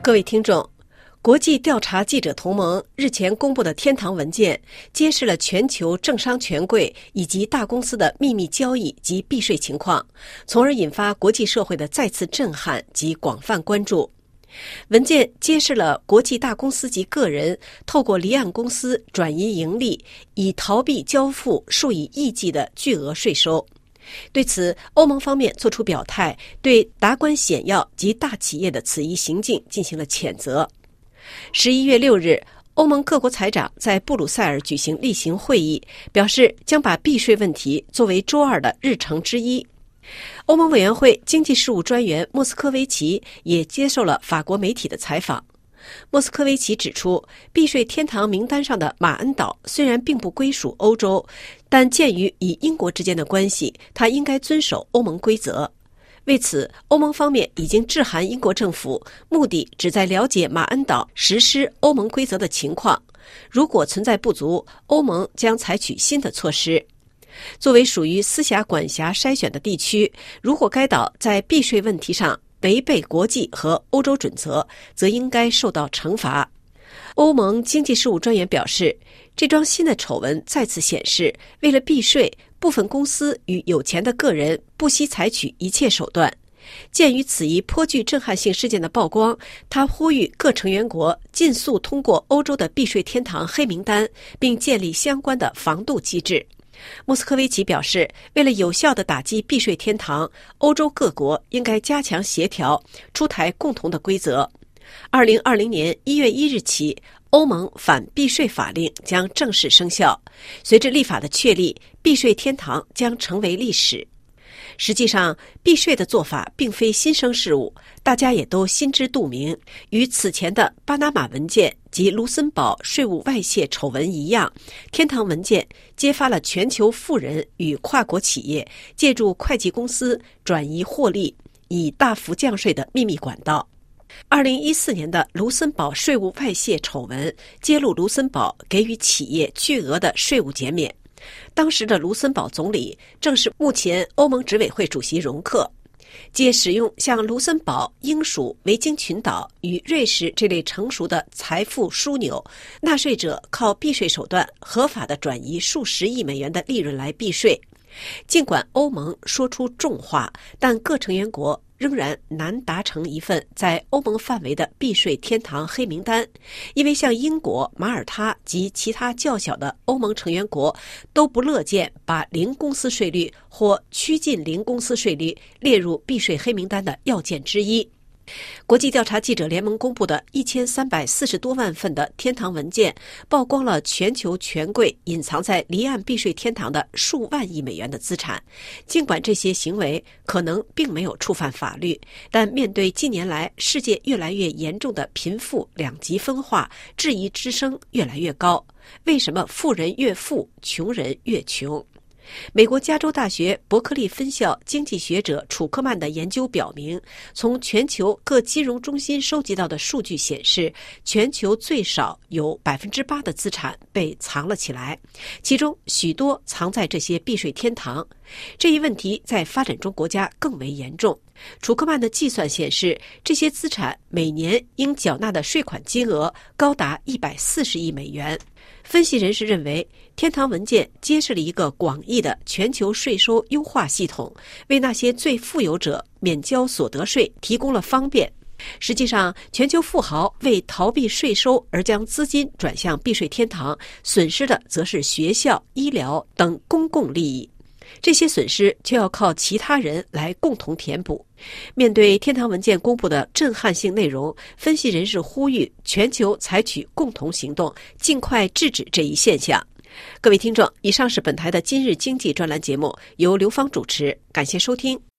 各位听众，国际调查记者同盟日前公布的天堂文件揭示了全球政商权贵以及大公司的秘密交易及避税情况，从而引发国际社会的再次震撼及广泛关注。文件揭示了国际大公司及个人透过离岸公司转移盈利，以逃避交付数以亿计的巨额税收。对此，欧盟方面作出表态，对达官显要及大企业的此一行径进行了谴责。11月6日，欧盟各国财长在布鲁塞尔举行例行会议，表示将把避税问题作为周二的日程之一。欧盟委员会经济事务专员莫斯科维奇也接受了法国媒体的采访。莫斯科维奇指出，避税天堂名单上的马恩岛虽然并不归属欧洲，但鉴于与英国之间的关系，他应该遵守欧盟规则。为此，欧盟方面已经致函英国政府，目的旨在了解马恩岛实施欧盟规则的情况。如果存在不足，欧盟将采取新的措施。作为属于司辖管辖筛选的地区，如果该岛在避税问题上违背国际和欧洲准则，则应该受到惩罚。欧盟经济事务专员表示，这桩新的丑闻再次显示，为了避税，部分公司与有钱的个人不惜采取一切手段。鉴于此一颇具震撼性事件的曝光，他呼吁各成员国尽速通过欧洲的避税天堂黑名单，并建立相关的防杜机制。莫斯科维奇表示，为了有效地打击避税天堂，欧洲各国应该加强协调，出台共同的规则。2020年1月1日起，欧盟反避税法令将正式生效。随着立法的确立，避税天堂将成为历史。实际上，避税的做法并非新生事物，大家也都心知肚明。与此前的巴拿马文件及卢森堡税务外泄丑闻一样，天堂文件揭发了全球富人与跨国企业借助会计公司转移获利，以大幅降税的秘密管道。2014年的卢森堡税务外泄丑闻揭露卢森堡给予企业巨额的税务减免。当时的卢森堡总理正是目前欧盟执委会主席容克。借使用像卢森堡、英属维京群岛与瑞士这类成熟的财富枢纽，纳税者靠避税手段合法地转移数十亿美元的利润来避税。尽管欧盟说出重话，但各成员国仍然难达成一份在欧盟范围的避税天堂黑名单，因为像英国、马耳他及其他较小的欧盟成员国都不乐见把零公司税率或趋近零公司税率列入避税黑名单的要件之一。国际调查记者联盟公布的1340多万份的天堂文件，曝光了全球权贵隐藏在离岸避税天堂的数万亿美元的资产。尽管这些行为可能并没有触犯法律，但面对近年来世界越来越严重的贫富两极分化，质疑之声越来越高。为什么富人越富，穷人越穷？美国加州大学伯克利分校经济学者楚克曼的研究表明，从全球各金融中心收集到的数据显示，全球最少有 8% 的资产被藏了起来，其中许多藏在这些避税天堂。这一问题在发展中国家更为严重。楚克曼的计算显示，这些资产每年应缴纳的税款金额高达140亿美元。分析人士认为，天堂文件揭示了一个广义的全球税收优化系统，为那些最富有者免交所得税提供了方便。实际上，全球富豪为逃避税收而将资金转向避税天堂，损失的则是学校、医疗等公共利益。这些损失却要靠其他人来共同填补。面对天堂文件公布的震撼性内容，分析人士呼吁全球采取共同行动，尽快制止这一现象。各位听众，以上是本台的今日经济专栏节目，由刘芳主持，感谢收听。